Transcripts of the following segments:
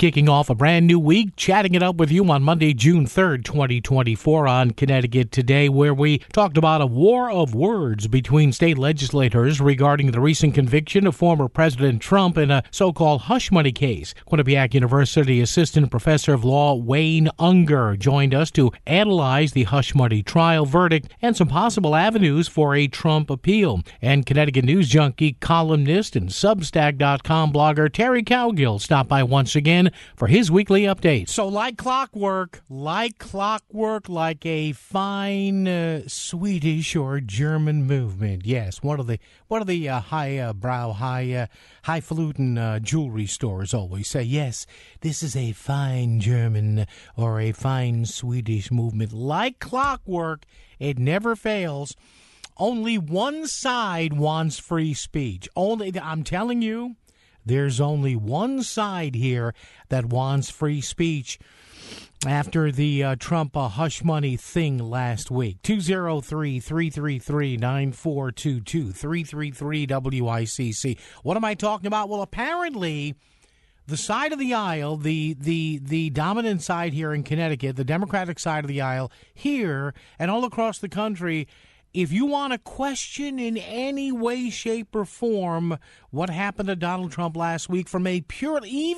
Kicking off a brand new week, chatting it up with you on Monday, June 3rd, 2024 on Connecticut Today, where we talked about a war of words between state legislators regarding the recent conviction of former President Trump in a so-called hush money case. Quinnipiac University Assistant Professor of Law Wayne Unger joined us to analyze the hush money trial verdict and some possible avenues for a Trump appeal. And Connecticut News Junkie, columnist, and Substack.com blogger Terry Cowgill stopped by once again for his weekly update. So like clockwork, like a fine Swedish or German movement. Yes, one of the highfalutin jewelry stores always say, yes, this is a fine German or a fine Swedish movement. Like clockwork, it never fails. Only one side wants free speech. I'm telling you, there's only one side here that wants free speech after the Trump hush money thing last week. 203-333-9422, 333-WICC. What am I talking about? Well, apparently the side of the aisle, the dominant side here in Connecticut, the Democratic side of the aisle here and all across the country, if you want to question in any way, shape, or form what happened to Donald Trump last week from a purely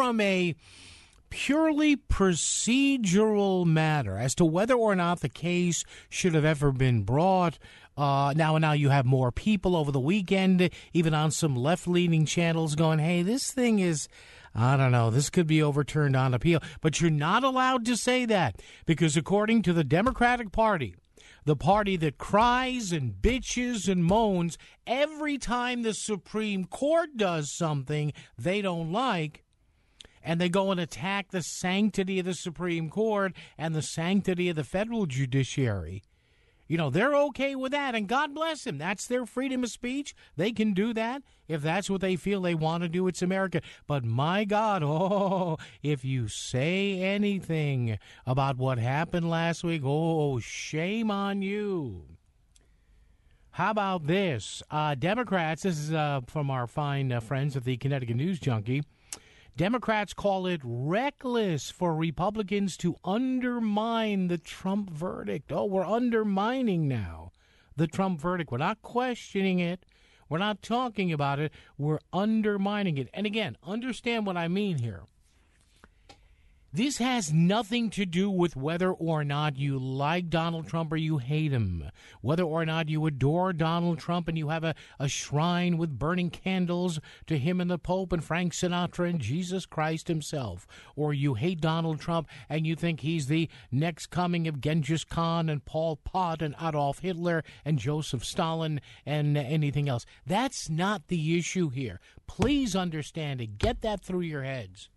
procedural matter as to whether or not the case should have ever been brought. Now you have more people over the weekend, even on some left-leaning channels going, hey, this thing is, I don't know, this could be overturned on appeal. But you're not allowed to say that because according to the Democratic Party, the party that cries and bitches and moans every time the Supreme Court does something they don't like, and they go and attack the sanctity of the Supreme Court and the sanctity of the federal judiciary. You know, they're okay with that, and God bless them. That's their freedom of speech. They can do that if that's what they feel they want to do. It's America. But my God, if you say anything about what happened last week, shame on you. How about this? Democrats, this is from our fine friends at the Connecticut News Junkie. Democrats call it reckless for Republicans to undermine the Trump verdict. Oh, we're undermining now the Trump verdict. We're not questioning it. We're not talking about it. We're undermining it. And again, understand what I mean here. This has nothing to do with whether or not you like Donald Trump or you hate him, whether or not you adore Donald Trump and you have a shrine with burning candles to him and the Pope and Frank Sinatra and Jesus Christ himself, or you hate Donald Trump and you think he's the next coming of Genghis Khan and Pol Pot and Adolf Hitler and Joseph Stalin and anything else. That's not the issue here. Please understand it. Get that through your heads.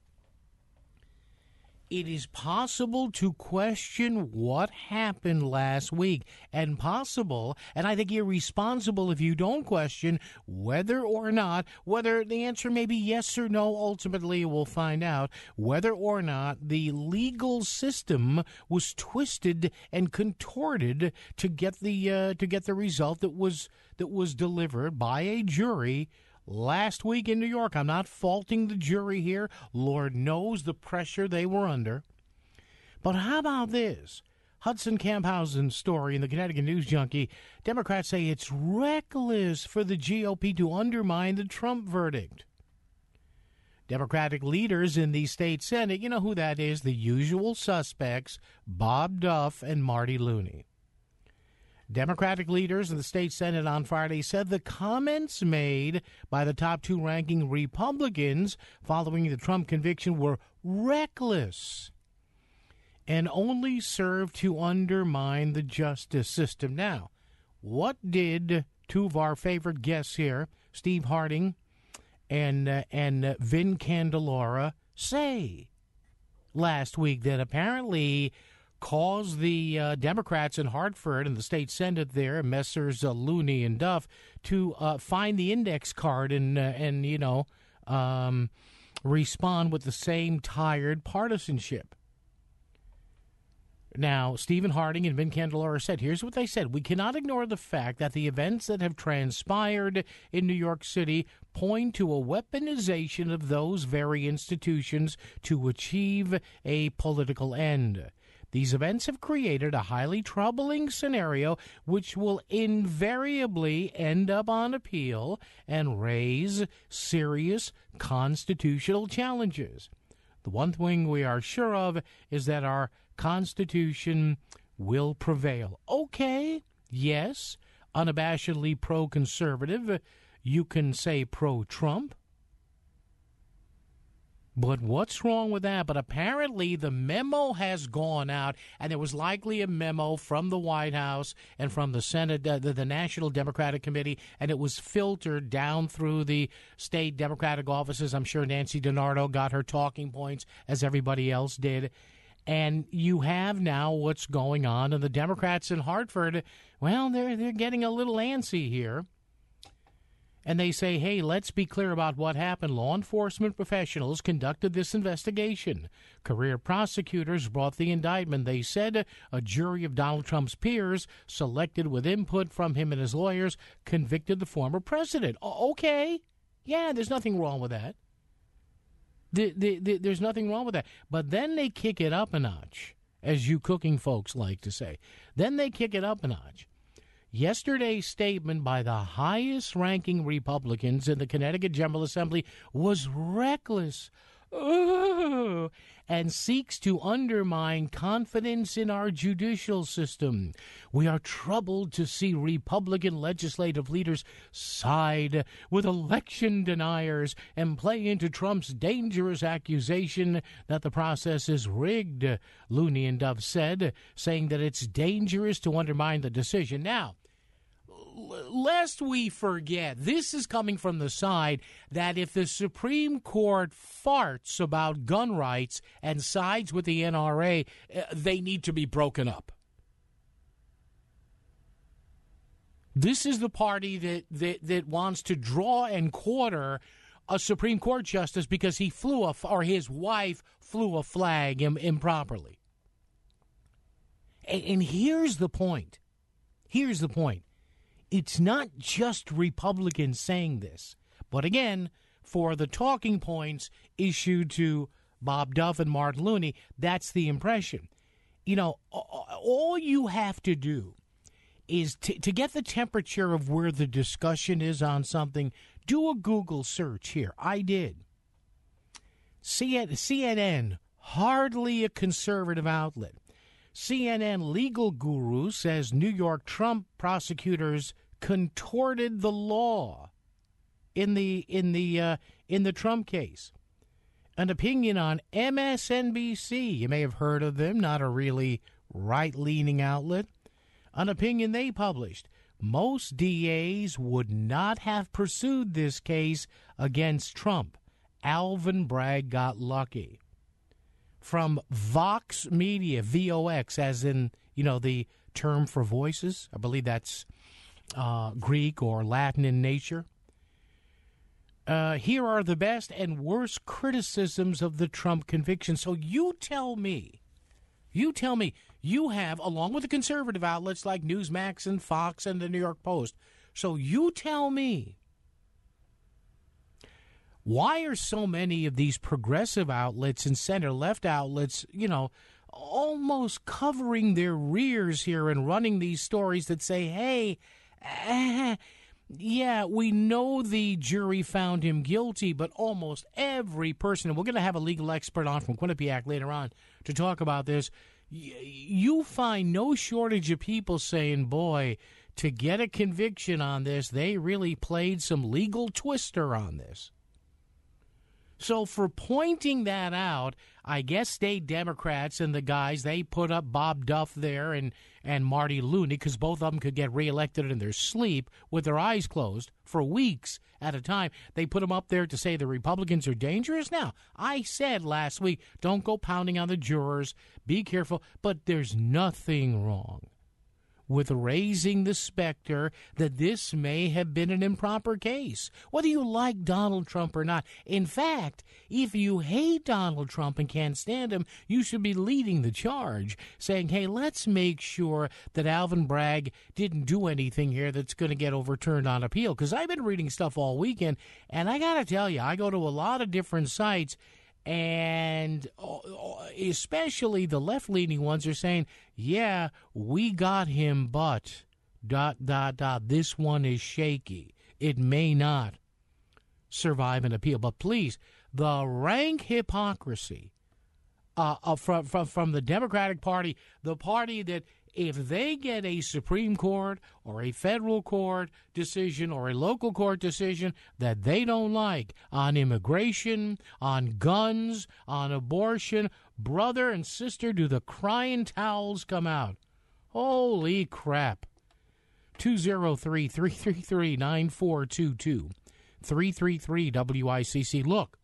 It is possible to question what happened last week, and possible, and I think irresponsible if you don't question whether the answer may be yes or no. Ultimately, we'll find out whether or not the legal system was twisted and contorted to get the result that was delivered by a jury last week in New York. I'm not faulting the jury here. Lord knows the pressure they were under. But how about this? Hudson Camphausen's story in the Connecticut News Junkie. Democrats say it's reckless for the GOP to undermine the Trump verdict. Democratic leaders in the state Senate, you know who that is, the usual suspects, Bob Duff and Marty Looney. Democratic leaders in the state Senate on Friday said the comments made by the top two ranking Republicans following the Trump conviction were reckless and only served to undermine the justice system. Now, what did two of our favorite guests here, Steve Harding and Vin Candelora, say last week that apparently caused the Democrats in Hartford and the state Senate there, Messrs. Looney and Duff, to find the index card and respond with the same tired partisanship? Now, Stephen Harding and Vin Candelora said, here's what they said: we cannot ignore the fact that the events that have transpired in New York City point to a weaponization of those very institutions to achieve a political end. These events have created a highly troubling scenario which will invariably end up on appeal and raise serious constitutional challenges. The one thing we are sure of is that our Constitution will prevail. Okay, yes, unabashedly pro-conservative. You can say pro-Trump. But what's wrong with that? But apparently the memo has gone out, and there was likely a memo from the White House and from the Senate, the National Democratic Committee, and it was filtered down through the state Democratic offices. I'm sure Nancy DiNardo got her talking points, as everybody else did. And you have now what's going on, and the Democrats in Hartford, well, they're getting a little antsy here. And they say, hey, let's be clear about what happened. Law enforcement professionals conducted this investigation. Career prosecutors brought the indictment. They said a jury of Donald Trump's peers, selected with input from him and his lawyers, convicted the former president. Okay. Yeah, there's nothing wrong with that. There's nothing wrong with that. But then they kick it up a notch, as you cooking folks like to say. Then they kick it up a notch. Yesterday's statement by the highest-ranking Republicans in the Connecticut General Assembly was reckless and seeks to undermine confidence in our judicial system. We are troubled to see Republican legislative leaders side with election deniers and play into Trump's dangerous accusation that the process is rigged, Looney and Dove said, saying that it's dangerous to undermine the decision. Now, lest we forget, this is coming from the side that if the Supreme Court farts about gun rights and sides with the NRA, they need to be broken up. This is the party that wants to draw and quarter a Supreme Court justice because he flew or his wife flew a flag improperly. And here's the point. Here's the point. It's not just Republicans saying this, but again, for the talking points issued to Bob Duff and Mark Looney, that's the impression. You know, all you have to do is to get the temperature of where the discussion is on something, do a Google search here. I did. CNN, hardly a conservative outlet. CNN legal guru says New York Trump prosecutors contorted the law in the Trump case. An opinion on MSNBC, you may have heard of them, not a really right-leaning outlet. An opinion they published. Most DAs would not have pursued this case against Trump. Alvin Bragg got lucky. From Vox Media, VOX, as in, you know, the term for voices. I believe that's Greek or Latin in nature. Here are the best and worst criticisms of the Trump conviction. So you tell me, you have, along with the conservative outlets like Newsmax and Fox and the New York Post, so you tell me, why are so many of these progressive outlets and center-left outlets, you know, almost covering their rears here and running these stories that say, hey, yeah, we know the jury found him guilty, but almost every person, and we're going to have a legal expert on from Quinnipiac later on to talk about this, you find no shortage of people saying, boy, to get a conviction on this, they really played some legal twister on this. So for pointing that out, I guess state Democrats and the guys, they put up Bob Duff there and Marty Looney, because both of them could get reelected in their sleep with their eyes closed for weeks at a time. They put them up there to say the Republicans are dangerous. Now, I said last week, don't go pounding on the jurors. Be careful. But there's nothing wrong with raising the specter that this may have been an improper case, whether you like Donald Trump or not. In fact, if you hate Donald Trump and can't stand him, you should be leading the charge, saying, hey, let's make sure that Alvin Bragg didn't do anything here that's going to get overturned on appeal. Because I've been reading stuff all weekend, and I got to tell you, I go to a lot of different sites, and especially the left-leaning ones are saying, yeah, we got him, but ... this one is shaky. It may not survive an appeal. But please, the rank hypocrisy from the Democratic Party, the party that if they get a Supreme Court or a federal court decision or a local court decision that they don't like on immigration, on guns, on abortion, brother and sister, do the crying towels come out? Holy crap. 203-333-9422. 333-WICC. Look.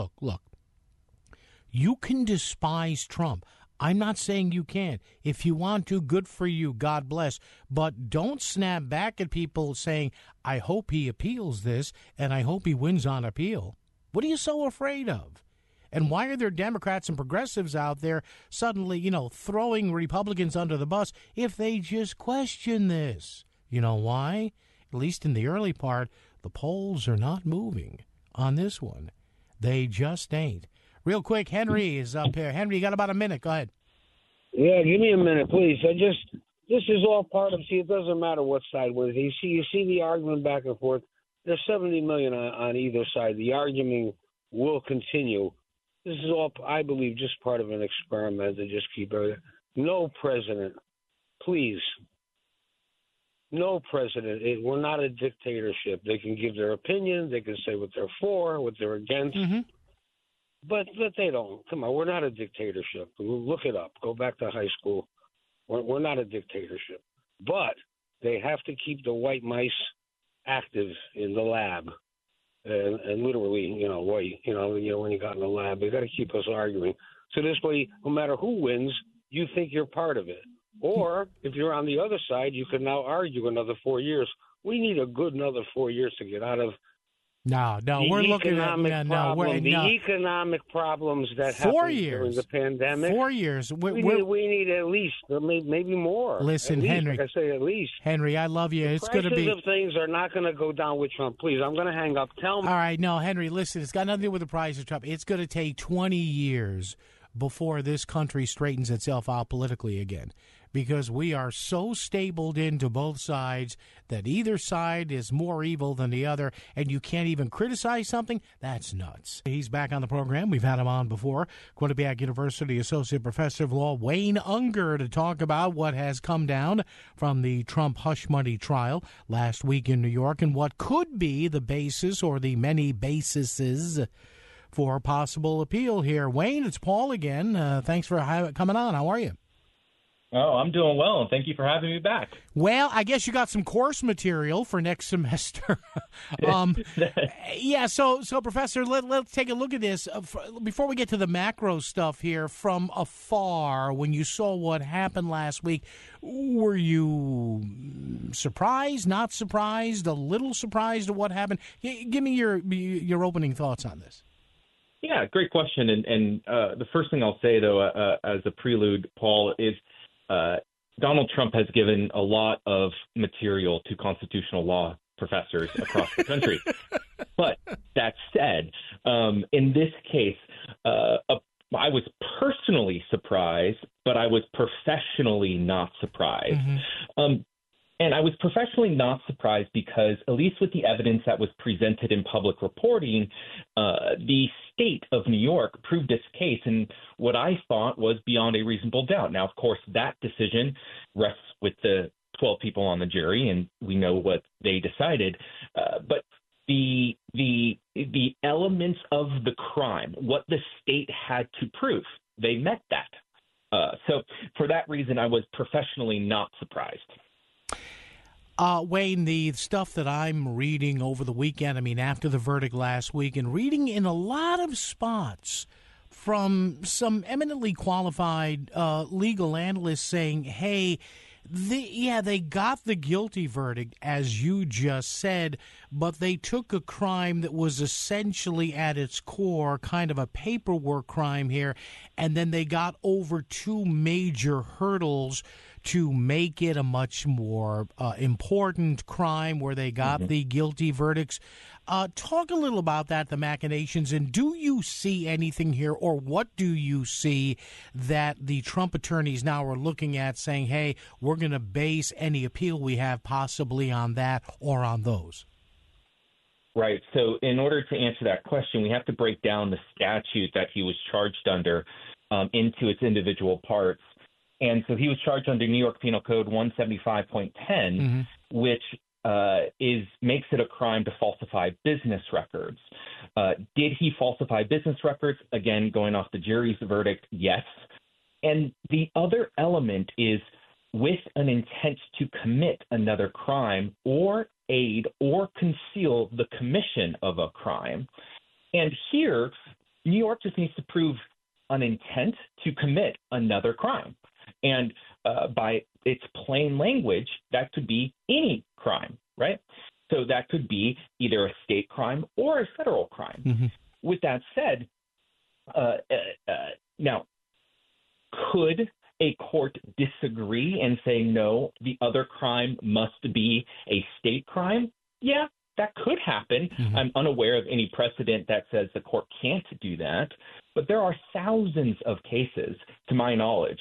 You can despise Trump. I'm not saying you can't. If you want to, good for you. God bless. But don't snap back at people saying, I hope he appeals this, and I hope he wins on appeal. What are you so afraid of? And why are there Democrats and progressives out there suddenly, throwing Republicans under the bus if they just question this? You know why? At least in the early part, the polls are not moving on this one. They just ain't. Real quick, Henry is up here. Henry, you got about a minute. Go ahead. Yeah, give me a minute, please. This is all part of, it doesn't matter what side wins. You see the argument back and forth. There's 70 million on either side. The argument will continue. This is all, I believe, just part of an experiment to just keep everything. No president, please. No president. We're not a dictatorship. They can give their opinion. They can say what they're for, what they're against. Mm-hmm. But they don't. Come on, we're not a dictatorship. Look it up. Go back to high school. We're not a dictatorship. But they have to keep the white mice active in the lab. And literally, white, when you got in the lab, they got to keep us arguing. So this way, no matter who wins, you think you're part of it. Or if you're on the other side, you can now argue another 4 years. We need a good another 4 years to get out of No, we're looking at the economic problems that happened during the pandemic. 4 years. We need at least, maybe more. Listen, Henry. Like I say, at least. Henry, I love you. It's going to be. Prices of things are not going to go down with Trump. Please, I'm going to hang up. Tell me. All right, no, Henry, listen. It's got nothing to do with the price of Trump. It's going to take 20 years before this country straightens itself out politically again, because we are so stabled into both sides that either side is more evil than the other, and you can't even criticize something. That's nuts. He's back on the program. We've had him on before. Quinnipiac University Associate Professor of Law Wayne Ungar to talk about what has come down from the Trump hush money trial last week in New York and what could be the basis or the many basises for possible appeal here. Wayne, it's Paul again. Thanks for coming on. How are you? Oh, I'm doing well, and thank you for having me back. Well, I guess you got some course material for next semester. Yeah, so Professor, let's take a look at this. Before we get to the macro stuff here, from afar, when you saw what happened last week, were you surprised, not surprised, a little surprised at what happened? Give me your opening thoughts on this. Yeah, great question. And the first thing I'll say, though, as a prelude, Paul, is Donald Trump has given a lot of material to constitutional law professors across the country. But that said, in this case, I was personally surprised, but I was professionally not surprised. Mm-hmm. And I was professionally not surprised because, at least with the evidence that was presented in public reporting, the state of New York proved its case in what I thought was beyond a reasonable doubt. Now, of course, that decision rests with the 12 people on the jury, and we know what they decided. But the elements of the crime, what the state had to prove, they met that. So for that reason, I was professionally not surprised. Wayne, the stuff that I'm reading over the weekend, after the verdict last week, and reading in a lot of spots from some eminently qualified legal analysts saying, hey, They got the guilty verdict, as you just said, but they took a crime that was essentially at its core kind of a paperwork crime here, and then they got over two major hurdles to make it a much more important crime where they got the guilty verdicts. Talk a little about that, the machinations, and do you see anything here, or what do you see that the Trump attorneys now are looking at saying, hey, we're going to base any appeal we have possibly on that or on those? Right. So in order to answer that question, we have to break down the statute that he was charged under into its individual parts. And so he was charged under New York Penal Code 175.10, which makes it a crime to falsify business records. Did he falsify business records? Again, going off the jury's verdict, yes. And the other element is with an intent to commit another crime or aid or conceal the commission of a crime. And here, New York just needs to prove an intent to commit another crime. And by its plain language, that could be any crime, right? So that could be either a state crime or a federal crime. With that said, now, could a court disagree and say, no, the other crime must be a state crime? Yeah, that could happen. I'm unaware of any precedent that says the court can't do that. But there are thousands of cases, to my knowledge,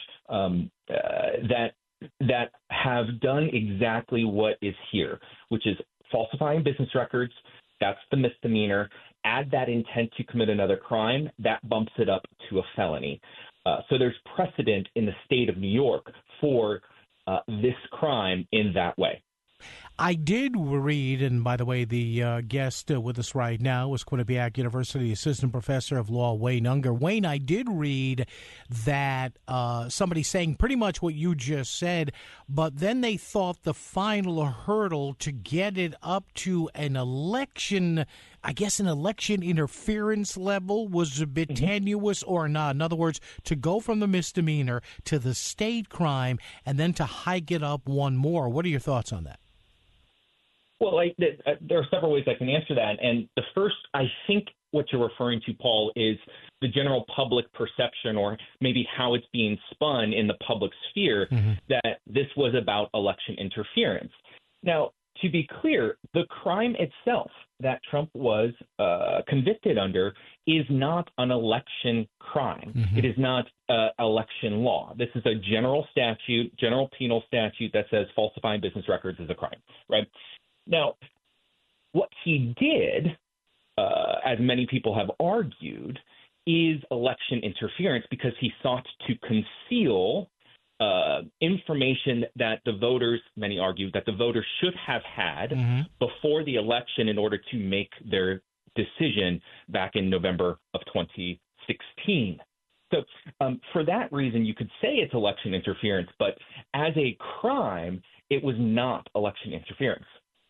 that have done exactly what is here, which is falsifying business records. That's the misdemeanor. Add that intent to commit another crime, that bumps it up to a felony. So there's precedent in the state of New York for this crime in that way. I did read, and by the way, the guest with us right now is Quinnipiac University Assistant Professor of Law, Wayne Unger. Wayne, I did read that somebody saying pretty much what you just said, but then they thought the final hurdle to get it up to an election, I guess an election interference level, was a bit tenuous or not. In other words, to go from the misdemeanor to the state crime and then to hike it up one more. What are your thoughts on that? Well, there are several ways I can answer that. And the first, I think what you're referring to, Paul, is the general public perception, or maybe how it's being spun in the public sphere, that this was about election interference. Now, to be clear, the crime itself that Trump was convicted under is not an election crime. It is not election law. This is a general statute, general penal statute that says falsifying business records is a crime, right? Now, what he did, as many people have argued, is election interference because he sought to conceal information that the voters, many argue, that the voters should have had before the election in order to make their decision back in November of 2016. So for that reason, you could say it's election interference, but as a crime, it was not election interference.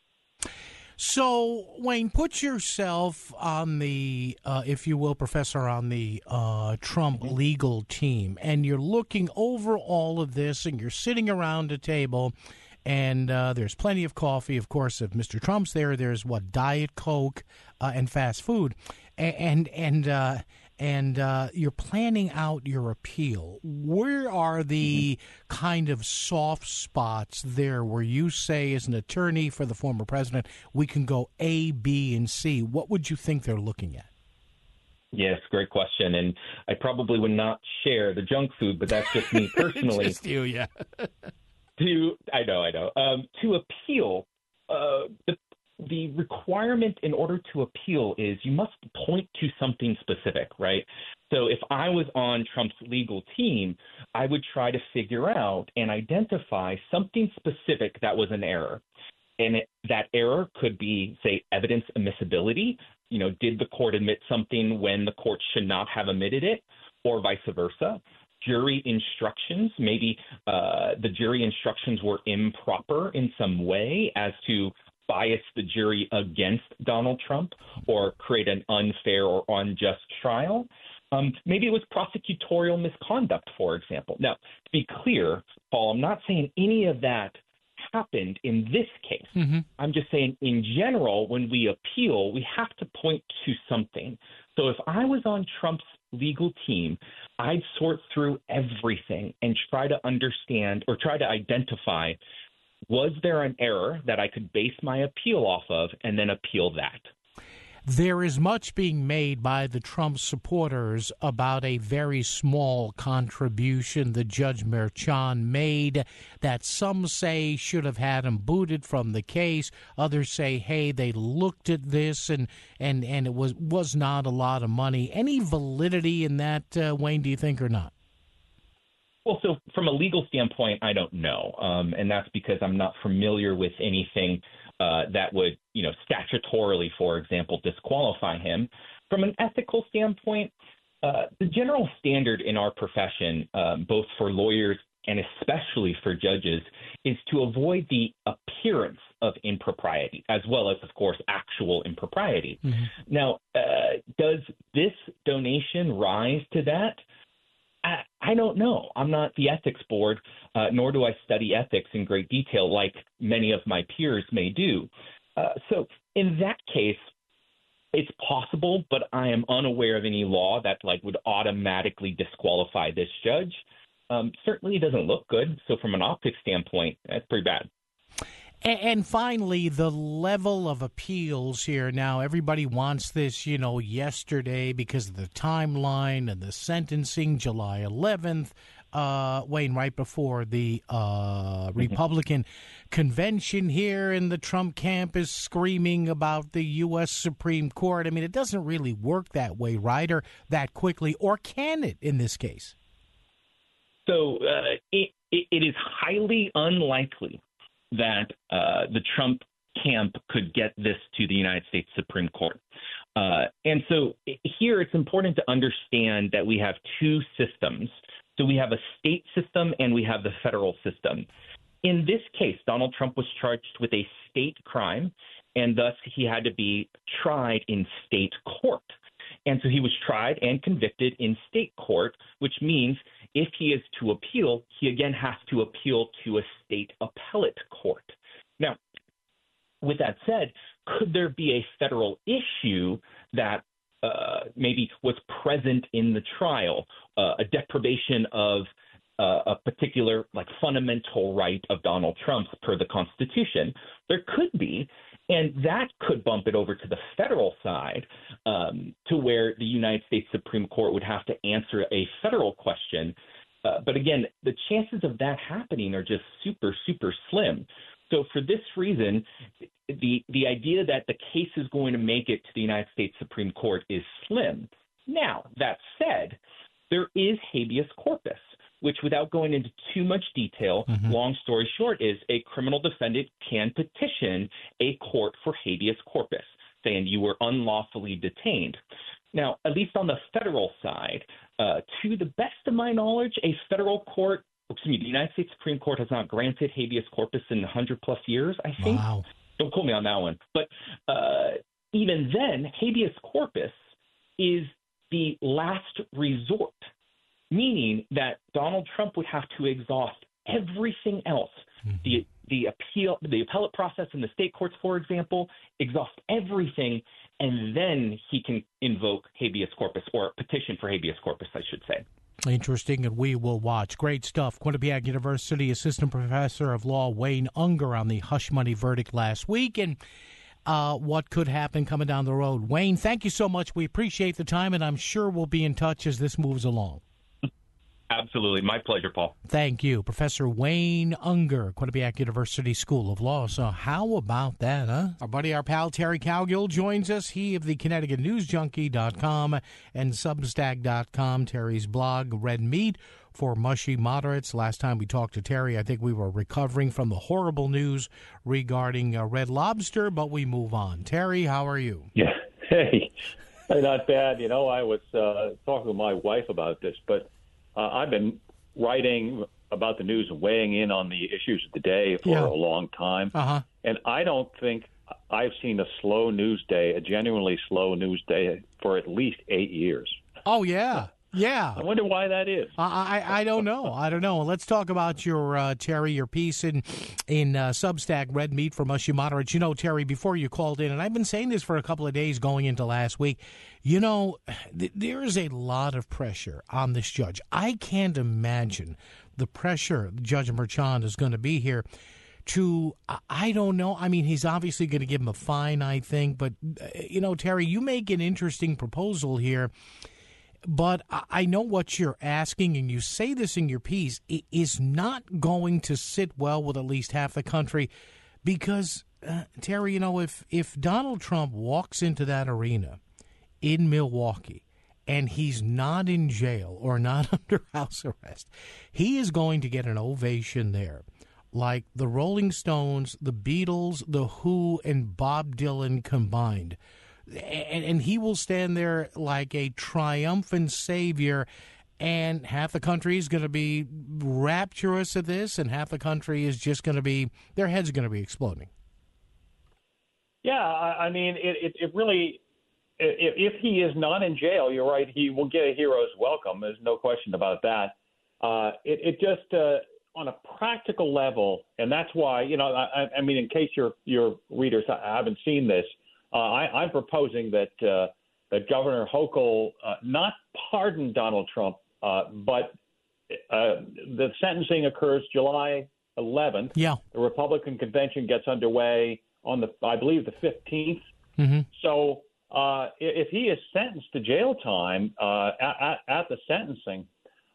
So, Wayne, put yourself on the, if you will, Professor, on the Trump legal team, and you're looking over all of this, and you're sitting around a table, and there's plenty of coffee. Of course, if Mr. Trump's there, there's Diet Coke and fast food, and you're planning out your appeal. Where are the kind of soft spots there where you say, as an attorney for the former president, we can go A, B, and C? What would you think they're looking at? Yes, great question. And I probably would not share the junk food, but that's just me personally. Just you, yeah. I know. To appeal, the requirement in order to appeal is you must point to something specific, right? So if I was on Trump's legal team, I would try to figure out and identify something specific that was an error. And that error could be, say, evidence admissibility. You know, did the court admit something when the court should not have admitted it, or vice versa? Jury instructions, maybe the jury instructions were improper in some way as to bias the jury against Donald Trump or create an unfair or unjust trial. Maybe it was prosecutorial misconduct, for example. Now, to be clear, Paul, I'm not saying any of that happened in this case. Mm-hmm. I'm just saying in general, when we appeal, we have to point to something. So if I was on Trump's legal team, I'd sort through everything and try to understand or try to identify, was there an error that I could base my appeal off of and then appeal that? There is much being made by the Trump supporters about a very small contribution that Judge Merchan made that some say should have had him booted from the case. Others say, hey, they looked at this and it was not a lot of money. Any validity in that, Wayne, do you think, or not? Well, so from a legal standpoint, I don't know. And that's because I'm not familiar with anything that would, statutorily, for example, disqualify him. From an ethical standpoint, the general standard in our profession, both for lawyers and especially for judges, is to avoid the appearance of impropriety, as well as, of course, actual impropriety. Mm-hmm. Now, does this donation rise to that? I don't know. I'm not the ethics board, nor do I study ethics in great detail like many of my peers may do. So in that case, it's possible, but I am unaware of any law that would automatically disqualify this judge. Certainly it doesn't look good. So from an optics standpoint, that's pretty bad. And finally, the level of appeals here. Now, everybody wants this, yesterday because of the timeline and the sentencing, July 11th, Wayne, right before the Republican convention here, and the Trump camp is screaming about the U.S. Supreme Court. I mean, it doesn't really work that way, right, or that quickly, or can it in this case? So it is highly unlikely that the Trump camp could get this to the United States Supreme Court. And so here it's important to understand that we have two systems. So we have a state system and we have the federal system. In this case, Donald Trump was charged with a state crime, and thus he had to be tried in state court. And so he was tried and convicted in state court, which means if he is to appeal, he again has to appeal to a state appellate court. Now, with that said, could there be a federal issue that maybe was present in the trial, a deprivation of a particular fundamental right of Donald Trump's per the Constitution? There could be. And that could bump it over to the federal side to where the United States Supreme Court would have to answer a federal question. But again, the chances of that happening are just super, super slim. So for this reason, the idea that the case is going to make it to the United States Supreme Court is slim. Now, that said, there is habeas corpus, which, without going into too much detail, long story short, is a criminal defendant can petition a court for habeas corpus, saying you were unlawfully detained. Now, at least on the federal side, to the best of my knowledge, the United States Supreme Court has not granted habeas corpus in 100-plus years, I think. Wow. Don't quote me on that one. But even then, habeas corpus is the last resort, meaning that Donald Trump would have to exhaust everything else. The appellate process in the state courts, for example, exhaust everything, and then he can invoke habeas corpus, or petition for habeas corpus, I should say. Interesting, and we will watch. Great stuff. Quinnipiac University Assistant Professor of Law Wayne Ungar on the hush money verdict last week, and what could happen coming down the road. Wayne, thank you so much. We appreciate the time, and I'm sure we'll be in touch as this moves along. Absolutely. My pleasure, Paul. Thank you. Professor Wayne Ungar, Quinnipiac University School of Law. So how about that, huh? Our pal Terry Cowgill joins us. He of the ConnecticutNewsJunkie.com and Substack.com. Terry's blog, Red Meat for Mushy Moderates. Last time we talked to Terry, I think we were recovering from the horrible news regarding Red Lobster, but we move on. Terry, how are you? Yeah. Hey, not bad. I was talking to my wife about this, but I've been writing about the news and weighing in on the issues of the day for a long time. And I don't think I've seen a genuinely slow news day for at least 8 years. Oh, yeah. Yeah. I wonder why that is. I don't know. I don't know. Let's talk about your Terry, your piece in Substack, Red Meat from Us, You Moderates. You know, Terry, before you called in, and I've been saying this for a couple of days going into last week, you know, there is a lot of pressure on this judge. I can't imagine the pressure Judge Merchan is going to be here to, I don't know. I mean, he's obviously going to give him a fine, I think. But, you know, Terry, you make an interesting proposal here. But I know what you're asking, and you say this in your piece, it is not going to sit well with at least half the country because, Terry, you know, if Donald Trump walks into that arena in Milwaukee and he's not in jail or not under house arrest, he is going to get an ovation there. Like the Rolling Stones, the Beatles, the Who, and Bob Dylan combined. And he will stand there like a triumphant savior, and half the country is going to be rapturous at this, and half the country is just going to be, their heads are going to be exploding. Yeah, I mean, it really, if he is not in jail, you're right, he will get a hero's welcome. There's no question about that. It just, on a practical level, and that's why, you know, I mean, in case your readers haven't seen this, I'm proposing that Governor Hochul not pardon Donald Trump, but the sentencing occurs July 11th. Yeah. The Republican convention gets underway on I believe the 15th. Mm-hmm. So if he is sentenced to jail time at the sentencing,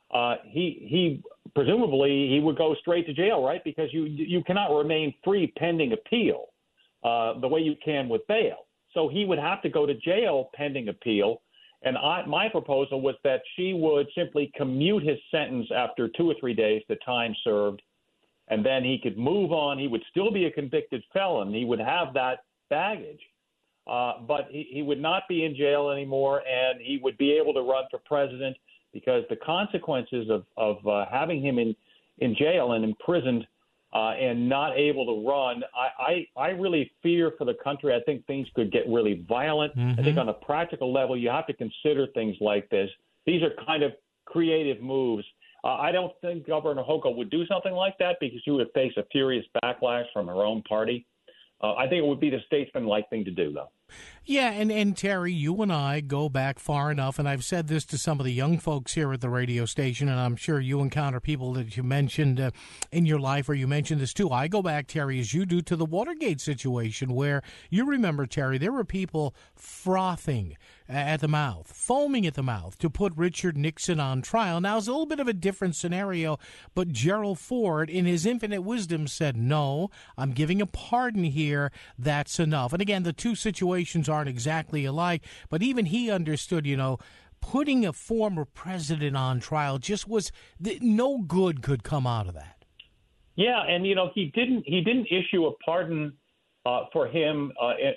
he presumably he would go straight to jail, right? Because you cannot remain free pending appeal the way you can with bail. So he would have to go to jail pending appeal. And my proposal was that she would simply commute his sentence after 2 or 3 days, the time served, and then he could move on. He would still be a convicted felon. He would have that baggage, but he would not be in jail anymore, and he would be able to run for president because the consequences of having him in jail and imprisoned and not able to run, I really fear for the country. I think things could get really violent. Mm-hmm. I think on a practical level, you have to consider things like this. These are kind of creative moves. I don't think Governor Hochul would do something like that because she would face a furious backlash from her own party. I think it would be the statesman-like thing to do, though. Yeah, and Terry, you and I go back far enough, and I've said this to some of the young folks here at the radio station, and I'm sure you encounter people that you mentioned in your life, or you mentioned this too. I go back, Terry, as you do, to the Watergate situation, where you remember, Terry, there were people frothing at the mouth, foaming at the mouth to put Richard Nixon on trial. Now, it's a little bit of a different scenario, but Gerald Ford, in his infinite wisdom, said, no, I'm giving a pardon here. That's enough. And again, the two situations aren't exactly alike, but even he understood, you know, putting a former president on trial just was no good could come out of that. Yeah, and you know he didn't issue a pardon for him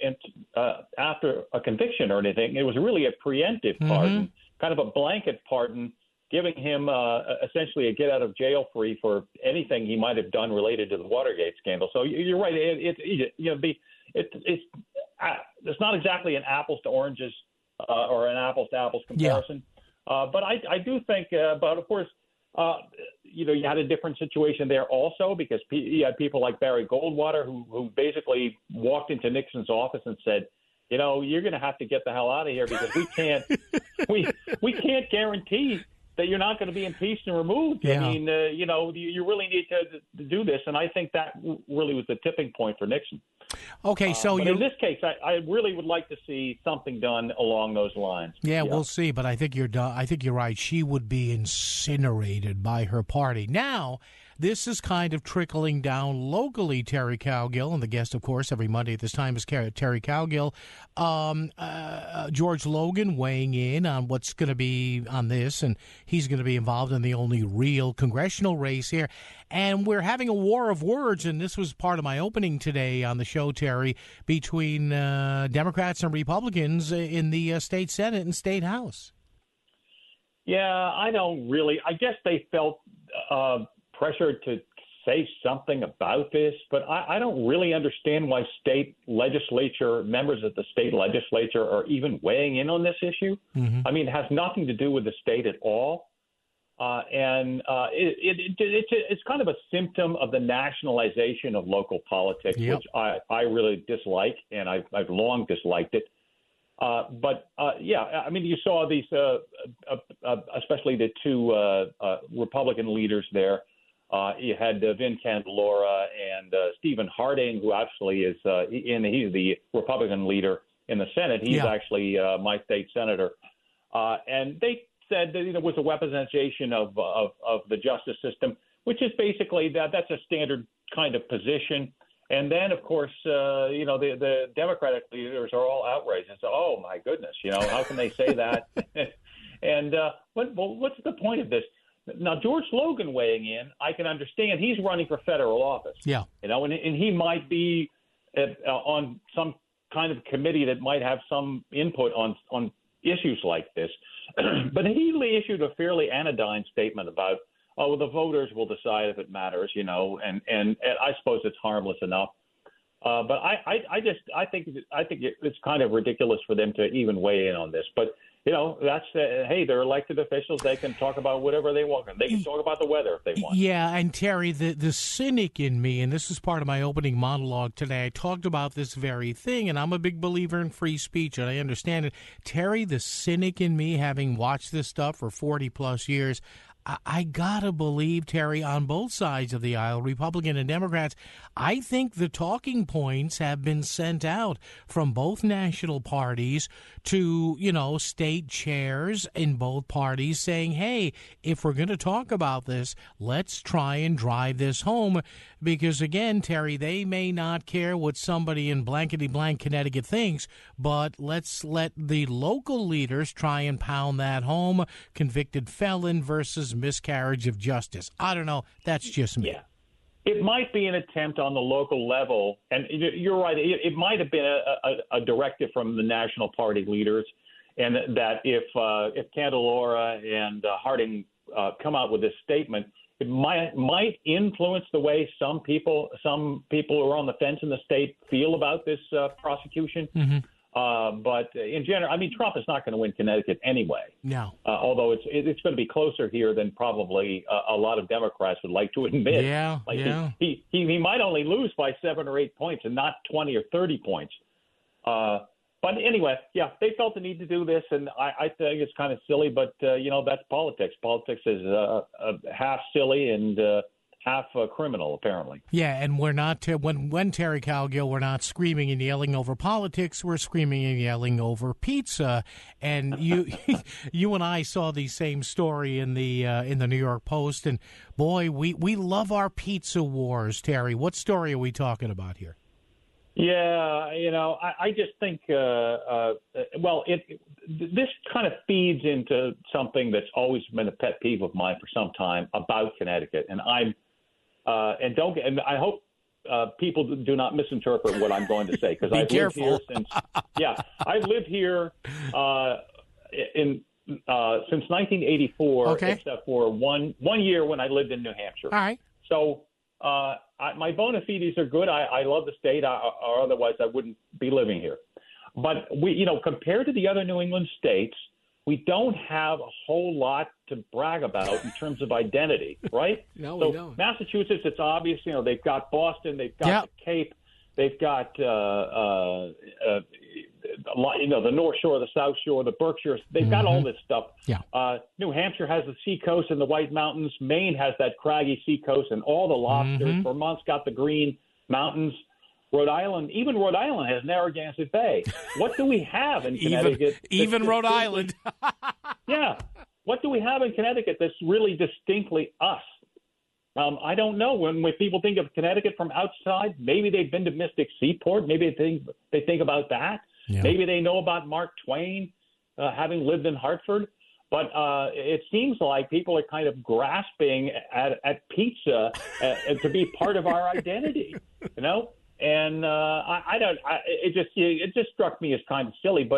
after a conviction or anything. It was really a preemptive pardon, kind of a blanket pardon, giving him essentially a get out of jail free for anything he might have done related to the Watergate scandal. So you're right. It's not exactly an apples to oranges or an apples to apples comparison. Yeah. But I do think, but of course, you had a different situation there also because you had people like Barry Goldwater who basically walked into Nixon's office and said, you're going to have to get the hell out of here because we can't guarantee that you're not going to be impeached and removed. Yeah. I mean, you really need to do this. And I think that really was the tipping point for Nixon. Okay, so but in this case, I really would like to see something done along those lines. Yeah, we'll see. But I think you're done. I think you're right. She would be incinerated by her party. Now, this is kind of trickling down locally. Terry Cowgill, and the guest, of course, every Monday at this time is Terry Cowgill. George Logan weighing in on what's going to be on this, and he's going to be involved in the only real congressional race here. And we're having a war of words, and this was part of my opening today on the show, Terry, between Democrats and Republicans in the state Senate and state House. Yeah, I don't really. I guess they felt pressured to say something about this, but I don't really understand why members of the state legislature are even weighing in on this issue. Mm-hmm. I mean, it has nothing to do with the state at all. It's kind of a symptom of the nationalization of local politics, Yep. which I really dislike, and I've long disliked it. I mean, you saw these, especially the two Republican leaders there. You had Vin Candelora and Stephen Harding, who actually is he's the Republican leader in the Senate. He's actually my state senator, and they said that it was a weaponization of the justice system, which is basically that's a standard kind of position. And then, of course, the Democratic leaders are all outraged and say, "Oh my goodness, how can they say that?" And what's the point of this? Now, George Logan weighing in, I can understand. He's running for federal office. Yeah. And he might be on some kind of committee that might have some input on issues like this. But he issued a fairly anodyne statement about, the voters will decide if it matters, and I suppose it's harmless enough. But I think it's kind of ridiculous for them to even weigh in on this. But that's hey, they're elected officials. They can talk about whatever they want. They can talk about the weather if they want. Yeah, and Terry, the cynic in me, and this is part of my opening monologue today, I talked about this very thing, and I'm a big believer in free speech, and I understand it. Terry, the cynic in me, having watched this stuff for 40-plus years, I gotta believe, Terry, on both sides of the aisle, Republican and Democrats, I think the talking points have been sent out from both national parties to, state chairs in both parties saying, hey, if we're going to talk about this, let's try and drive this home. Because, again, Terry, they may not care what somebody in blankety-blank Connecticut thinks, but let's let the local leaders try and pound that home. Convicted felon versus miscarriage of justice. I don't know. That's just me. Yeah. It might be an attempt on the local level, and you're right. It might have been a directive from the national party leaders, and that if Candelora and Harding come out with this statement, it might influence the way some people who are on the fence in the state feel about this prosecution. Mm-hmm. But in general, I mean, Trump is not going to win Connecticut anyway. No. Although it's going to be closer here than probably a lot of Democrats would like to admit. Yeah. He might only lose by 7 or 8 points and not 20 or 30 points. But anyway, they felt the need to do this, and I think it's kind of silly, but that's politics. Politics is half silly and half criminal, apparently. Yeah, and we're not when Terry Cowgill, we're not screaming and yelling over politics. We're screaming and yelling over pizza. And you and I saw the same story in the New York Post, and boy, we love our pizza wars. Terry, what story are we talking about here? Yeah, I just think, this kind of feeds into something that's always been a pet peeve of mine for some time about Connecticut, and I hope people do not misinterpret what I'm going to say, because I've lived here I've lived here since 1984, except for one year when I lived in New Hampshire. All right. So. My bona fides are good. I love the state, or otherwise I wouldn't be living here. But we, compared to the other New England states, we don't have a whole lot to brag about in terms of identity, right? No, so we don't. Massachusetts, it's obvious. They've got Boston, they've got the Cape, they've got the North Shore, the South Shore, the Berkshires. They've got all this stuff. Yeah. New Hampshire has the seacoast and the White Mountains. Maine has that craggy seacoast and all the lobsters. Vermont's got the Green Mountains. Rhode Island has Narragansett Bay. What do we have in Connecticut? Even Rhode Island. Yeah. What do we have in Connecticut that's really distinctly us? I don't know. When people think of Connecticut from outside, maybe they've been to Mystic Seaport. Maybe they think about that. Yeah. Maybe they know about Mark Twain having lived in Hartford. But it seems like people are kind of grasping at pizza to be part of our identity, And it just struck me as kind of silly. But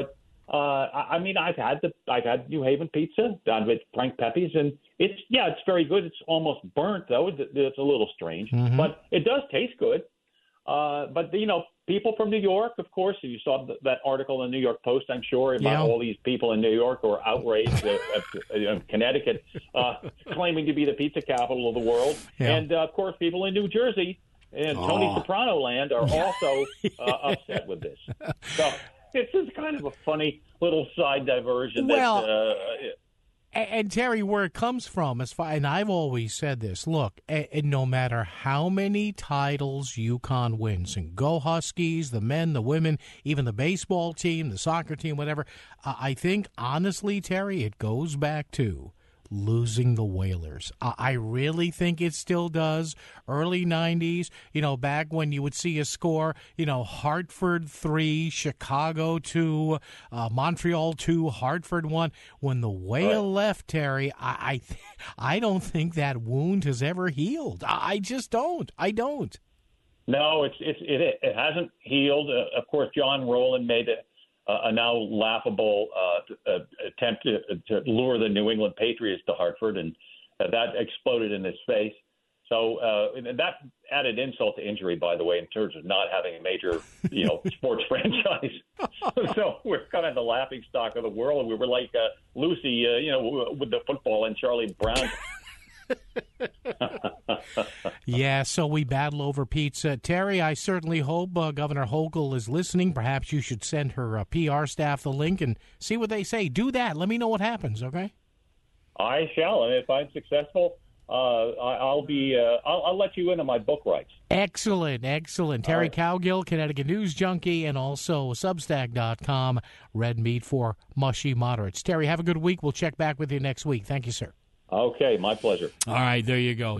I mean, I've had New Haven pizza down with Frank Pepe's, and it's very good. It's almost burnt though. It's a little strange, but it does taste good. But people from New York, of course, you saw that article in the New York Post, I'm sure, about all these people in New York who are outraged at Connecticut claiming to be the pizza capital of the world, and of course, people in New Jersey and Tony Soprano land are also upset with this. So. It's just kind of a funny little side diversion. Well, and Terry, where it comes from, and I've always said this, look, and no matter how many titles UConn wins, and go Huskies, the men, the women, even the baseball team, the soccer team, whatever, I think, honestly, Terry, it goes back to losing the Whalers. I really think it still does. Early 90s, back when you would see a score, Hartford 3, Chicago 2, Montreal 2, Hartford 1. When the Whale left, Terry, I don't think that wound has ever healed. I just don't. I don't. No, it hasn't healed. Of course, John Rowland made a now laughable attempt to lure the New England Patriots to Hartford, and that exploded in his face. So that added insult to injury, by the way, in terms of not having a major, sports franchise. So we're kind of the laughing stock of the world. We were like Lucy, with the football and Charlie Brown. Yeah, so we battle over pizza. Terry, I certainly hope Governor Hochul is listening. Perhaps you should send her PR staff the link and see what they say. Do that. Let me know what happens, okay? I shall, and if I'm successful, I'll let you into my book rights. Excellent. Terry Cowgill, Connecticut News Junkie, and also Substack.com, Red Meat for Mushy Moderates. Terry, have a good week. We'll check back with you next week. Thank you, sir. Okay, my pleasure. All right, there you go.